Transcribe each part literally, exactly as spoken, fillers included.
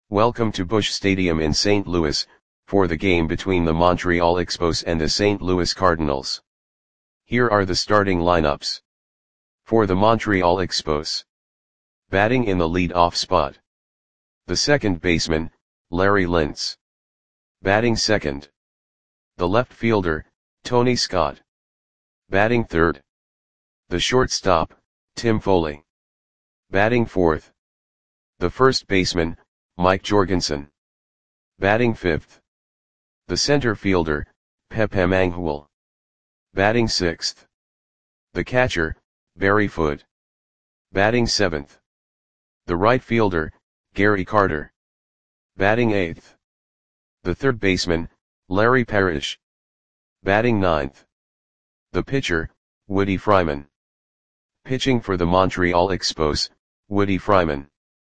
Welcome to Busch Stadium in Saint Louis, for the game between the Montreal Expos and the Saint Louis Cardinals. Here are the starting lineups. For the Montreal Expos. Batting in the lead-off spot. The second baseman, Larry Lintz. Batting second. The left fielder, Tony Scott. Batting third. The shortstop, Tim Foley. Batting fourth. The first baseman, Mike Jorgensen. Batting fifth. The center fielder, Pepe Mangual. Batting sixth. The catcher, Barry Foote. Batting seventh. The right fielder, Gary Carter. Batting eighth. The third baseman, Larry Parrish. Batting ninth. The pitcher, Woody Fryman. Pitching for the Montreal Expos, Woody Fryman.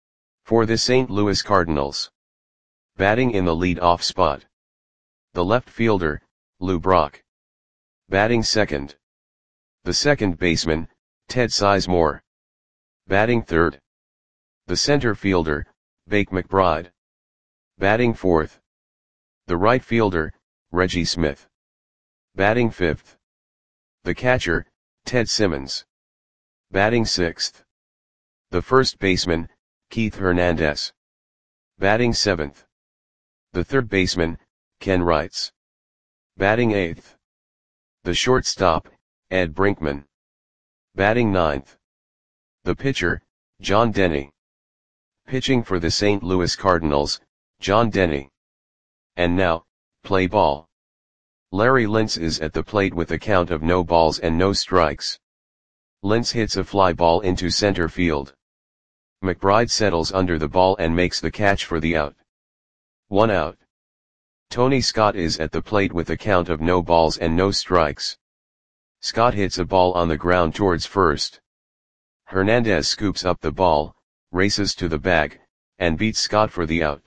For the Saint Louis Cardinals. Batting in the lead-off spot. The left fielder, Lou Brock. Batting second. The second baseman, Ted Sizemore. Batting third. The center fielder, Bake McBride. Batting fourth. The right fielder, Reggie Smith. Batting fifth. The catcher, Ted Simmons. Batting sixth. The first baseman, Keith Hernandez. Batting seventh. The third baseman, Ken Wrights. Batting eighth. The shortstop, Ed Brinkman. Batting ninth. The pitcher, John Denny. Pitching for the Saint Louis Cardinals, John Denny. And now, play ball. Larry Lintz is at the plate with a count of no balls and no strikes. Lintz hits a fly ball into center field. McBride settles under the ball and makes the catch for the out. One out. Tony Scott is at the plate with a count of no balls and no strikes. Scott hits a ball on the ground towards first. Hernandez scoops up the ball, races to the bag, and beats Scott for the out.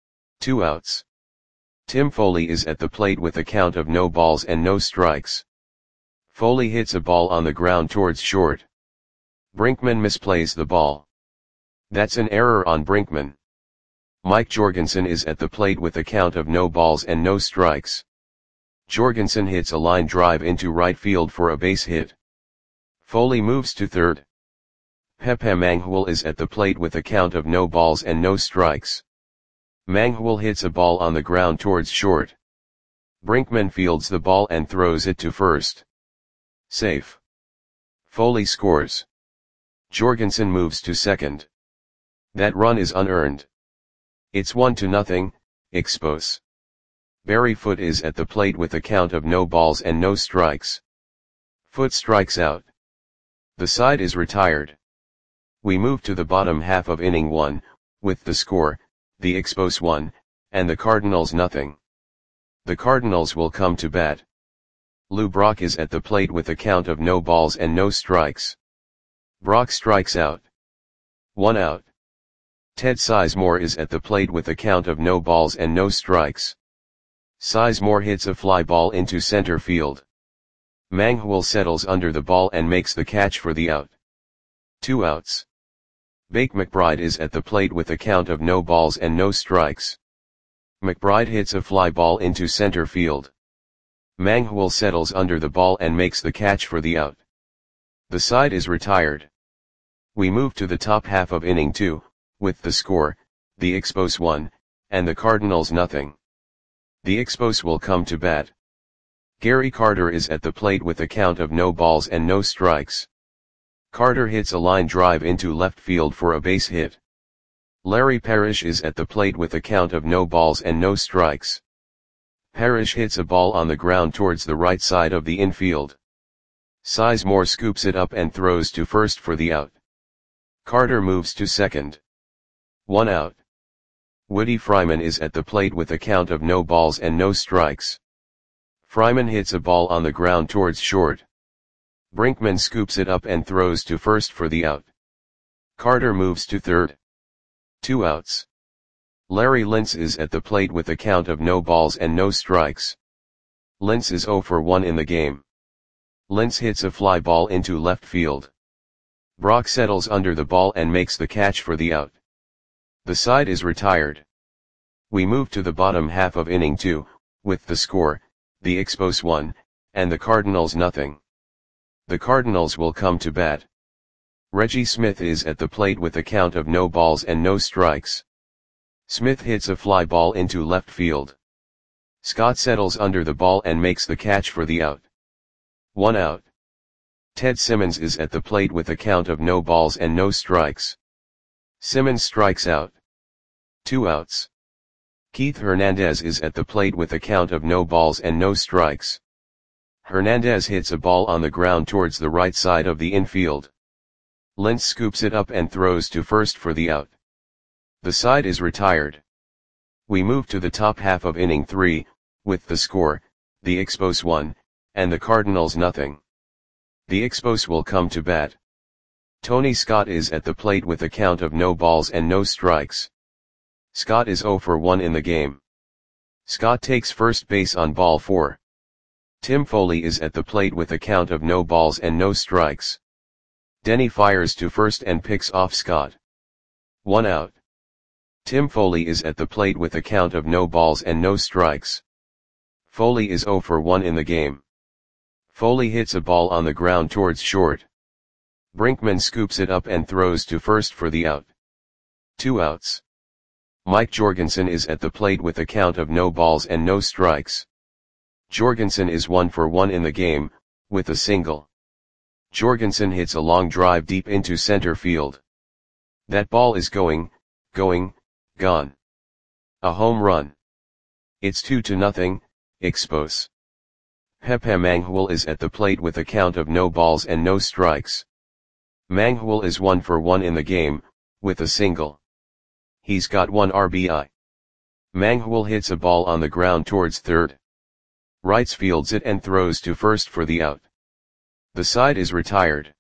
Two outs. Tim Foley is at the plate with a count of no balls and no strikes. Foley hits a ball on the ground towards short. Brinkman misplays the ball. That's an error on Brinkman. Mike Jorgensen is at the plate with a count of no balls and no strikes. Jorgensen hits a line drive into right field for a base hit. Foley moves to third. Pepe Mangual is at the plate with a count of no balls and no strikes. Mangual hits a ball on the ground towards short. Brinkman fields the ball and throws it to first. Safe. Foley scores. Jorgensen moves to second. That run is unearned. It's one to nothing, Expos. Barry Foote is at the plate with a count of no balls and no strikes. Foote strikes out. The side is retired. We move to the bottom half of inning one, with the score, the Expos one, and the Cardinals nothing. The Cardinals will come to bat. Lou Brock is at the plate with a count of no balls and no strikes. Brock strikes out. One out. Ted Sizemore is at the plate with a count of no balls and no strikes. Sizemore hits a fly ball into center field. Mangual settles under the ball and makes the catch for the out. Two outs. Bake McBride is at the plate with a count of no balls and no strikes. McBride hits a fly ball into center field. Mangual settles under the ball and makes the catch for the out. The side is retired. We move to the top half of inning two, with the score, the Expos one, and the Cardinals nothing. The Expos will come to bat. Gary Carter is at the plate with a count of no balls and no strikes. Carter hits a line drive into left field for a base hit. Larry Parrish is at the plate with a count of no balls and no strikes. Parrish hits a ball on the ground towards the right side of the infield. Sizemore scoops it up and throws to first for the out. Carter moves to second. One out. Woody Fryman is at the plate with a count of no balls and no strikes. Fryman hits a ball on the ground towards short. Brinkman scoops it up and throws to first for the out. Carter moves to third. Two outs. Larry Lintz is at the plate with a count of no balls and no strikes. Lintz is zero for one in the game. Lintz hits a fly ball into left field. Brock settles under the ball and makes the catch for the out. The side is retired. We move to the bottom half of inning two, with the score, the Expos one, and the Cardinals nothing. The Cardinals will come to bat. Reggie Smith is at the plate with a count of no balls and no strikes. Smith hits a fly ball into left field. Scott settles under the ball and makes the catch for the out. One out. Ted Simmons is at the plate with a count of no balls and no strikes. Simmons strikes out. Two outs. Keith Hernandez is at the plate with a count of no balls and no strikes. Hernandez hits a ball on the ground towards the right side of the infield. Lentz scoops it up and throws to first for the out. The side is retired. We move to the top half of inning three, with the score, the Expos one, and the Cardinals nothing. The Expos will come to bat. Tony Scott is at the plate with a count of no balls and no strikes. Scott is oh for one in the game. Scott takes first base on ball four. Tim Foley is at the plate with a count of no balls and no strikes. Denny fires to first and picks off Scott. One out. Tim Foley is at the plate with a count of no balls and no strikes. Foley is oh for one in the game. Foley hits a ball on the ground towards short. Brinkman scoops it up and throws to first for the out. Two outs. Mike Jorgensen is at the plate with a count of no balls and no strikes. Jorgensen is one for one in the game, with a single. Jorgensen hits a long drive deep into center field. That ball is going, going, gone. A home run. It's two to nothing, Expos. Pepe Manghul is at the plate with a count of no balls and no strikes. Manghul is one for one in the game, with a single. He's got one R B I. Manghul hits a ball on the ground towards third. Wrights fields it and throws to first for the out. The side is retired.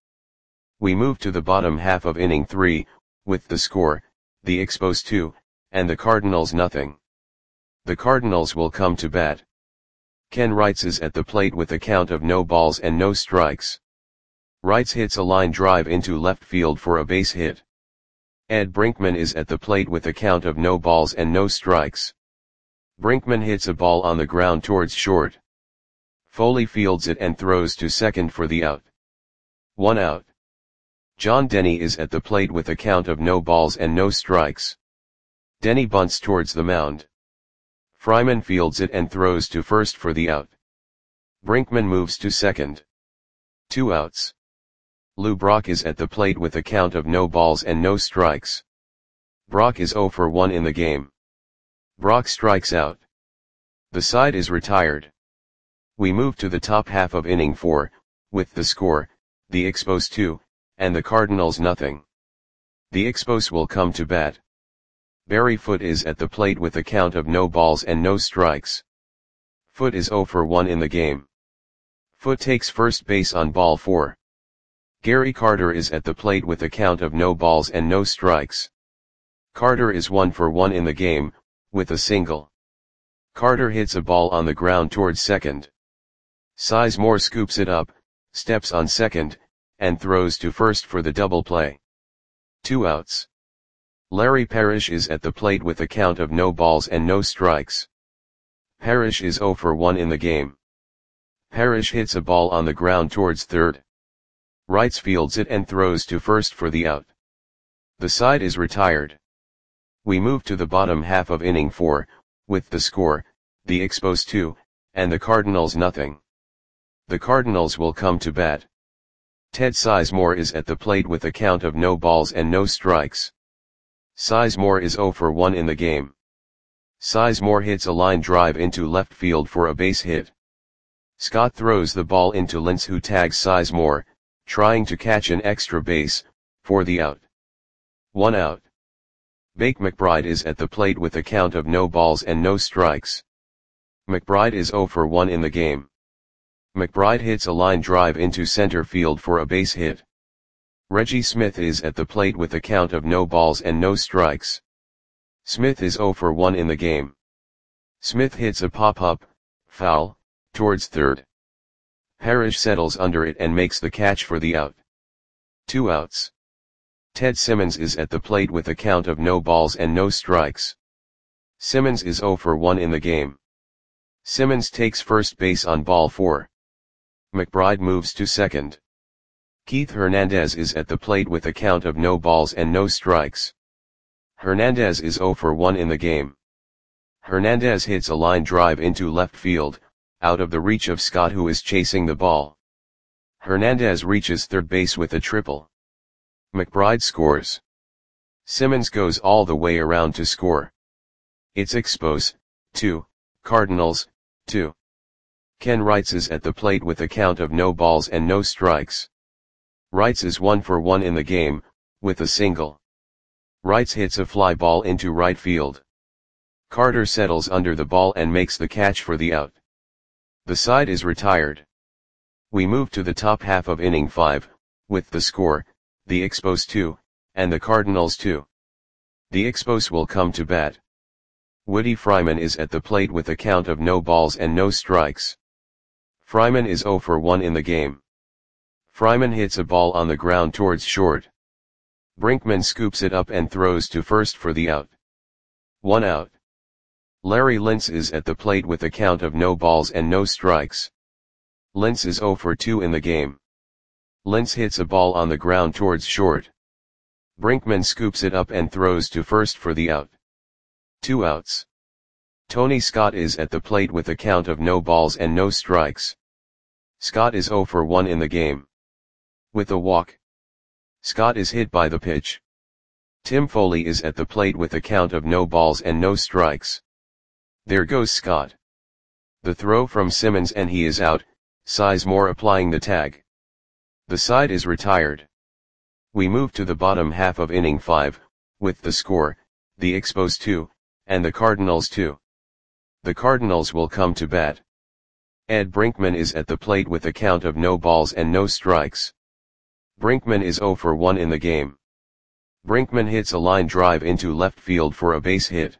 We move to the bottom half of inning three, with the score, the Expos two, and the Cardinals nothing. The Cardinals will come to bat. Ken Wrights is at the plate with a count of no balls and no strikes. Wrights hits a line drive into left field for a base hit. Ed Brinkman is at the plate with a count of no balls and no strikes. Brinkman hits a ball on the ground towards short. Foley fields it and throws to second for the out. One out. John Denny is at the plate with a count of no balls and no strikes. Denny bunts towards the mound. Fryman fields it and throws to first for the out. Brinkman moves to second. Two outs. Lou Brock is at the plate with a count of no balls and no strikes. Brock is oh for one in the game. Brock strikes out. The side is retired. We move to the top half of inning four, with the score, the Expos two, and the Cardinals nothing. The Expos will come to bat. Barry Foote is at the plate with a count of no balls and no strikes. Foote is oh for one in the game. Foote takes first base on ball four. Gary Carter is at the plate with a count of no balls and no strikes. Carter is one for one in the game, with a single. Carter hits a ball on the ground towards second. Sizemore scoops it up, steps on second, and throws to first for the double play. Two outs. Larry Parrish is at the plate with a count of no balls and no strikes. Parrish is oh for one in the game. Parrish hits a ball on the ground towards third. Wrights fields it and throws to first for the out. The side is retired. We move to the bottom half of inning four, with the score, the Expos two, and the Cardinals nothing. The Cardinals will come to bat. Ted Sizemore is at the plate with a count of no balls and no strikes. Sizemore is oh for one in the game. Sizemore hits a line drive into left field for a base hit. Scott throws the ball into Lentz, who tags Sizemore, trying to catch an extra base, for the out. One out. Bake McBride is at the plate with a count of no balls and no strikes. McBride is oh for one in the game. McBride hits a line drive into center field for a base hit. Reggie Smith is at the plate with a count of no balls and no strikes. Smith is oh for one in the game. Smith hits a pop-up, foul, towards third. Parrish settles under it and makes the catch for the out. Two outs. Ted Simmons is at the plate with a count of no balls and no strikes. Simmons is zero for one in the game. Simmons takes first base on ball four. McBride moves to second. Keith Hernandez is at the plate with a count of no balls and no strikes. Hernandez is zero for one in the game. Hernandez hits a line drive into left field, out of the reach of Scott, who is chasing the ball. Hernandez reaches third base with a triple. McBride scores. Simmons goes all the way around to score. It's Expos, two, Cardinals, two. Ken Wrights is at the plate with a count of no balls and no strikes. Wrights is one for one in the game, with a single. Wrights hits a fly ball into right field. Carter settles under the ball and makes the catch for the out. The side is retired. We move to the top half of inning five, with the score, the Expos two, and the Cardinals two. The Expos will come to bat. Woody Fryman is at the plate with a count of no balls and no strikes. Fryman is zero for one in the game. Fryman hits a ball on the ground towards short. Brinkman scoops it up and throws to first for the out. One out. Larry Lintz is at the plate with a count of no balls and no strikes. Lintz is zero for two in the game. Lintz hits a ball on the ground towards short. Brinkman scoops it up and throws to first for the out. Two outs. Tony Scott is at the plate with a count of no balls and no strikes. Scott is zero for one in the game. With a walk. Scott is hit by the pitch. Tim Foley is at the plate with a count of no balls and no strikes. There goes Scott. The throw from Simmons and he is out, Sizemore applying the tag. The side is retired. We move to the bottom half of inning five, with the score, the Expos two, and the Cardinals two. The Cardinals will come to bat. Ed Brinkman is at the plate with a count of no balls and no strikes. Brinkman is zero for one in the game. Brinkman hits a line drive into left field for a base hit.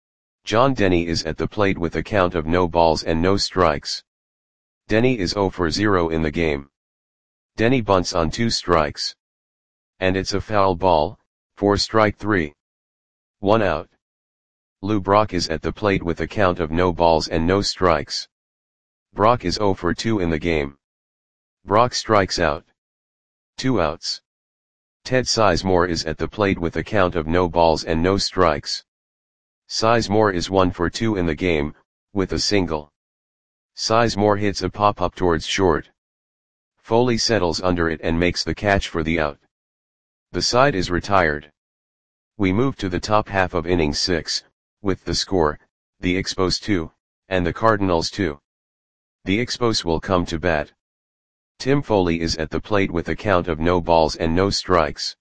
John Denny is at the plate with a count of no balls and no strikes. Denny is zero for zero in the game. Denny bunts on two strikes. And it's a foul ball, for strike three. One out. Lou Brock is at the plate with a count of no balls and no strikes. Brock is zero for two in the game. Brock strikes out. Two outs. Ted Sizemore is at the plate with a count of no balls and no strikes. Sizemore is one for two in the game, with a single. Sizemore hits a pop-up towards short. Foley settles under it and makes the catch for the out. The side is retired. We move to the top half of inning six, with the score, the Expos two, and the Cardinals two. The Expos will come to bat. Tim Foley is at the plate with a count of no balls and no strikes.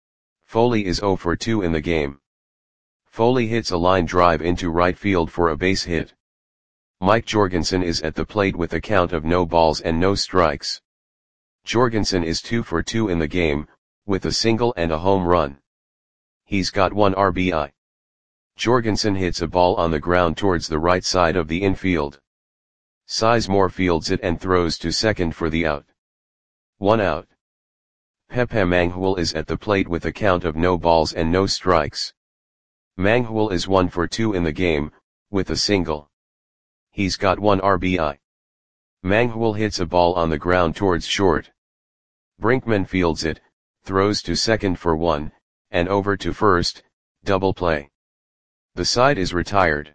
Foley is zero for two in the game. Foley hits a line drive into right field for a base hit. Mike Jorgensen is at the plate with a count of no balls and no strikes. Jorgensen is two for two in the game, with a single and a home run. He's got one R B I. Jorgensen hits a ball on the ground towards the right side of the infield. Sizemore fields it and throws to second for the out. One out. Pepe Manghul is at the plate with a count of no balls and no strikes. Manghul is one for two in the game, with a single. He's got one R B I. Manghul hits a ball on the ground towards short. Brinkman fields it, throws to second for one, and over to first, double play. The side is retired.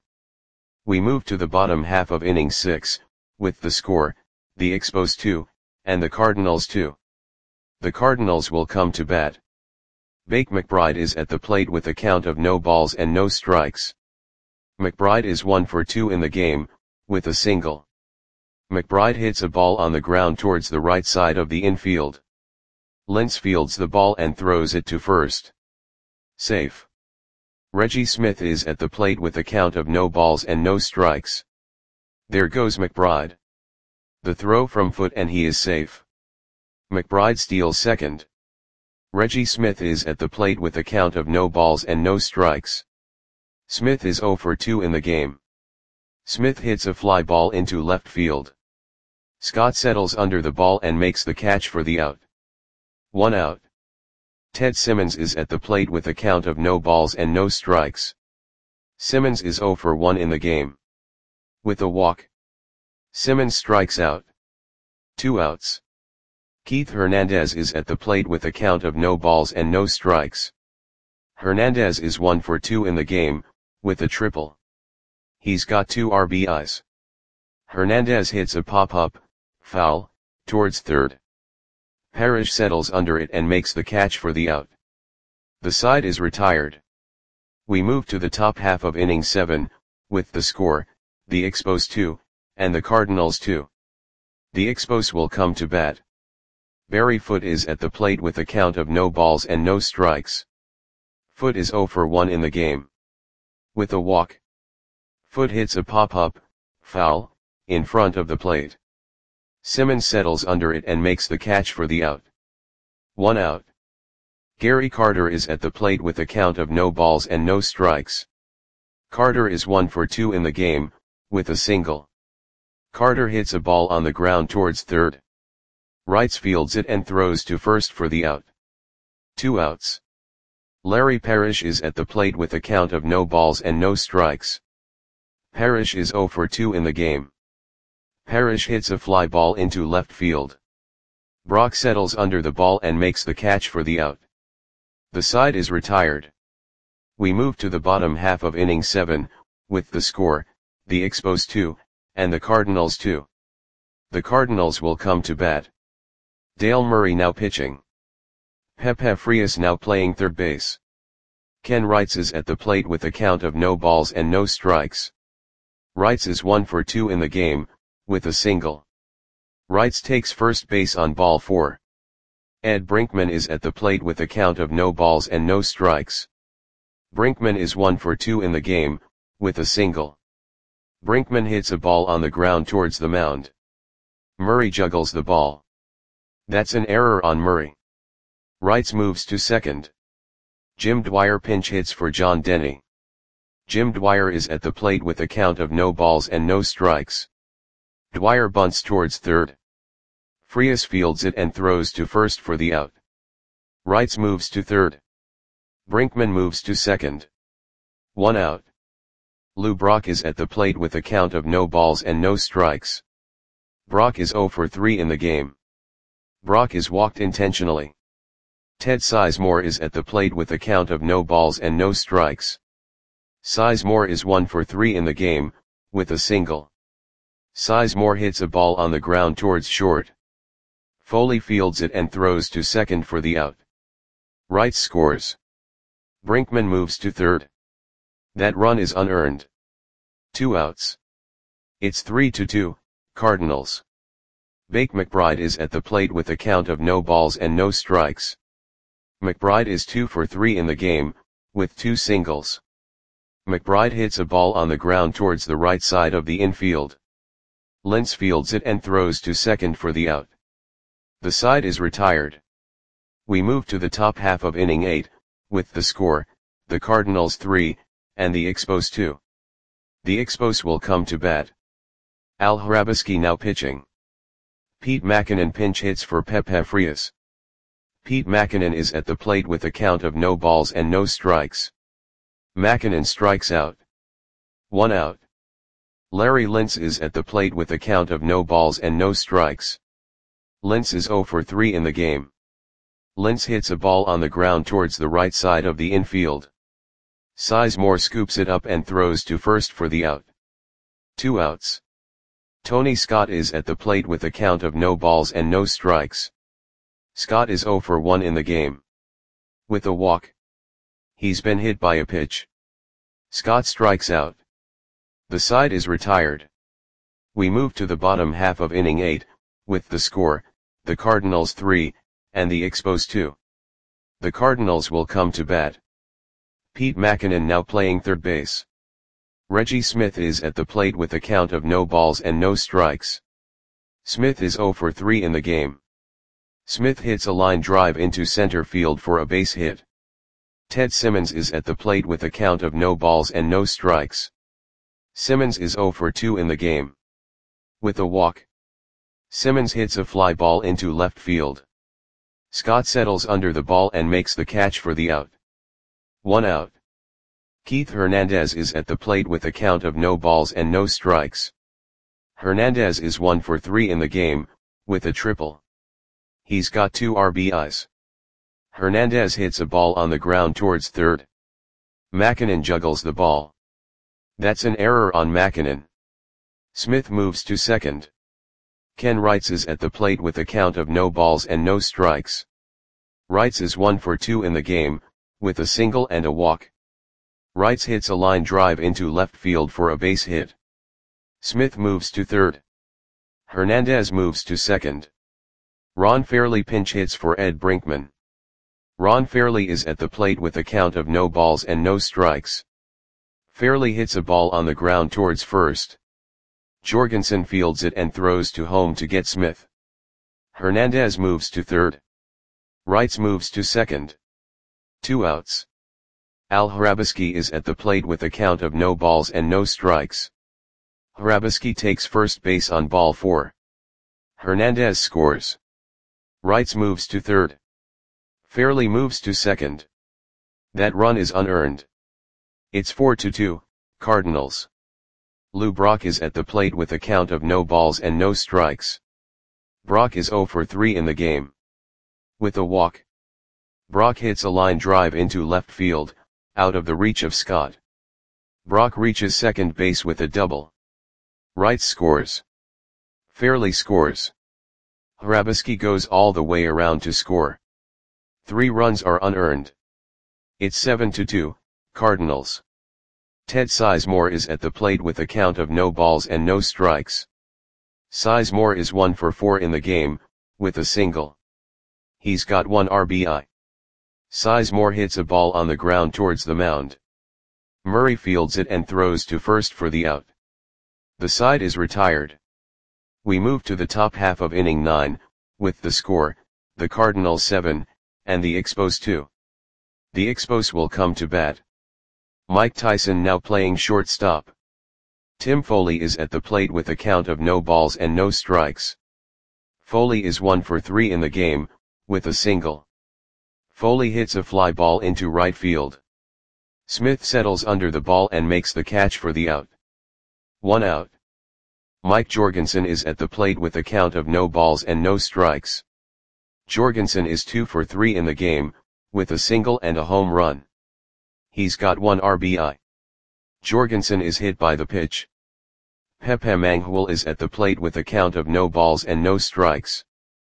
We move to the bottom half of inning six, with the score, the Expos two, and the Cardinals two. The Cardinals will come to bat. Bake McBride is at the plate with a count of no balls and no strikes. McBride is one for two in the game, with a single. McBride hits a ball on the ground towards the right side of the infield. Lintz fields the ball and throws it to first. Safe. Reggie Smith is at the plate with a count of no balls and no strikes. There goes McBride. The throw from foot and he is safe. McBride steals second. Reggie Smith is at the plate with a count of no balls and no strikes. Smith is zero for two in the game. Smith hits a fly ball into left field. Scott settles under the ball and makes the catch for the out. One out. Ted Simmons is at the plate with a count of no balls and no strikes. Simmons is zero for one in the game. With a walk. Simmons strikes out. Two outs. Keith Hernandez is at the plate with a count of no balls and no strikes. Hernandez is one for two in the game, with a triple. He's got two R B Is. Hernandez hits a pop-up, foul, towards third. Parrish settles under it and makes the catch for the out. The side is retired. We move to the top half of inning seven, with the score, the Expos two, and the Cardinals two. The Expos will come to bat. Barry Foote is at the plate with a count of no balls and no strikes. Foote is zero for one in the game. With a walk. Foote hits a pop-up, foul, in front of the plate. Simmons settles under it and makes the catch for the out. One out. Gary Carter is at the plate with a count of no balls and no strikes. Carter is one for two in the game, with a single. Carter hits a ball on the ground towards third. Wrights fields it and throws to first for the out. Two outs. Larry Parrish is at the plate with a count of no balls and no strikes. Parrish is zero for two in the game. Parrish hits a fly ball into left field. Brock settles under the ball and makes the catch for the out. The side is retired. We move to the bottom half of inning seven, with the score, the Expos two, and the Cardinals two. The Cardinals will come to bat. Dale Murray now pitching. Pepe Frias now playing third base. Ken Wrights is at the plate with a count of no balls and no strikes. Wrights is one for two in the game, with a single. Wrights takes first base on ball four. Ed Brinkman is at the plate with a count of no balls and no strikes. Brinkman is one for two in the game, with a single. Brinkman hits a ball on the ground towards the mound. Murray juggles the ball. That's an error on Murray. Wrights moves to second. Jim Dwyer pinch hits for John Denny. Jim Dwyer is at the plate with a count of no balls and no strikes. Dwyer bunts towards third. Frias fields it and throws to first for the out. Wrights moves to third. Brinkman moves to second. One out. Lou Brock is at the plate with a count of no balls and no strikes. Brock is zero for three in the game. Brock is walked intentionally. Ted Sizemore is at the plate with a count of no balls and no strikes. Sizemore is one for three in the game, with a single. Sizemore hits a ball on the ground towards short. Foley fields it and throws to second for the out. Wrights scores. Brinkman moves to third. That run is unearned. Two outs. It's three to two, Cardinals. Bake McBride is at the plate with a count of no balls and no strikes. McBride is two for three in the game, with two singles. McBride hits a ball on the ground towards the right side of the infield. Lentz fields it and throws to second for the out. The side is retired. We move to the top half of inning eight, with the score, the Cardinals three, and the Expos two. The Expos will come to bat. Al Hrabosky now pitching. Pete Mackinnon pinch hits for Pepe Frias. Pete Mackinnon is at the plate with a count of no balls and no strikes. Mackinnon strikes out. One out. Larry Lentz is at the plate with a count of no balls and no strikes. Lentz is zero for three in the game. Lentz hits a ball on the ground towards the right side of the infield. Sizemore scoops it up and throws to first for the out. Two outs. Tony Scott is at the plate with a count of no balls and no strikes. Scott is zero for one in the game. With a walk. He's been hit by a pitch. Scott strikes out. The side is retired. We move to the bottom half of inning eight, with the score, the Cardinals three, and the Expos two. The Cardinals will come to bat. Pete Mackinnon now playing third base. Reggie Smith is at the plate with a count of no balls and no strikes. Smith is zero for three in the game. Smith hits a line drive into center field for a base hit. Ted Simmons is at the plate with a count of no balls and no strikes. Simmons is zero for two in the game. With a walk. Simmons hits a fly ball into left field. Scott settles under the ball and makes the catch for the out. One out. Keith Hernandez is at the plate with a count of no balls and no strikes. Hernandez is one for three in the game, with a triple. He's got two R B Is. Hernandez hits a ball on the ground towards third. McKinnon juggles the ball. That's an error on McKinnon. Smith moves to second. Ken Wrights is at the plate with a count of no balls and no strikes. Wrights is one for two in the game, with a single and a walk. Wrights hits a line drive into left field for a base hit. Smith moves to third. Hernandez moves to second. Ron Fairly pinch hits for Ed Brinkman. Ron Fairly is at the plate with a count of no balls and no strikes. Fairly hits a ball on the ground towards first. Jorgensen fields it and throws to home to get Smith. Hernandez moves to third. Wrights moves to second. Two outs. Al Hrabosky is at the plate with a count of no balls and no strikes. Hrabosky takes first base on ball four. Hernandez scores. Wrights moves to third. Fairly moves to second. That run is unearned. It's four to two, Cardinals. Lou Brock is at the plate with a count of no balls and no strikes. Brock is zero for three in the game. With a walk. Brock hits a line drive into left field, out of the reach of Scott. Brock reaches second base with a double. Wrights scores. Fairly scores. Hrabosky goes all the way around to score. Three runs are unearned. It's seven to two, Cardinals. Ted Sizemore is at the plate with a count of no balls and no strikes. Sizemore is one for four in the game, with a single. He's got one R B I. Sizemore hits a ball on the ground towards the mound. Murray fields it and throws to first for the out. The side is retired. We move to the top half of inning nine, with the score, the Cardinals seven, and the Expos two. The Expos will come to bat. Mike Tyson now playing shortstop. Tim Foley is at the plate with a count of no balls and no strikes. Foley is one for three in the game, with a single. Foley hits a fly ball into right field. Smith settles under the ball and makes the catch for the out. One out. Mike Jorgensen is at the plate with a count of no balls and no strikes. Jorgensen is two for three in the game, with a single and a home run. He's got one R B I. Jorgensen is hit by the pitch. Pepe Manghul is at the plate with a count of no balls and no strikes.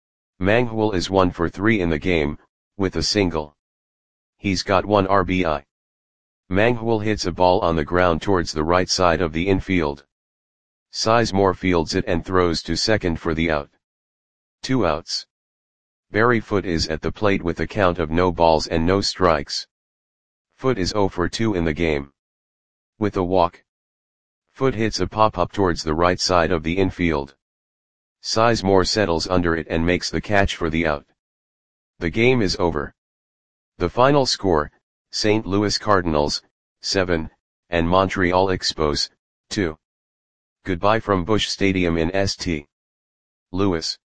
Manghul is one for three in the game, with a single. He's got one R B I. Manghul hits a ball on the ground towards the right side of the infield. Sizemore fields it and throws to second for the out. Two outs. Barry Foote is at the plate with a count of no balls and no strikes. Foote is zero for two in the game. With a walk. Foote hits a pop-up towards the right side of the infield. Sizemore settles under it and makes the catch for the out. The game is over. The final score, Saint Louis Cardinals, seven, and Montreal Expos, two. Goodbye from Busch Stadium in Saint Louis.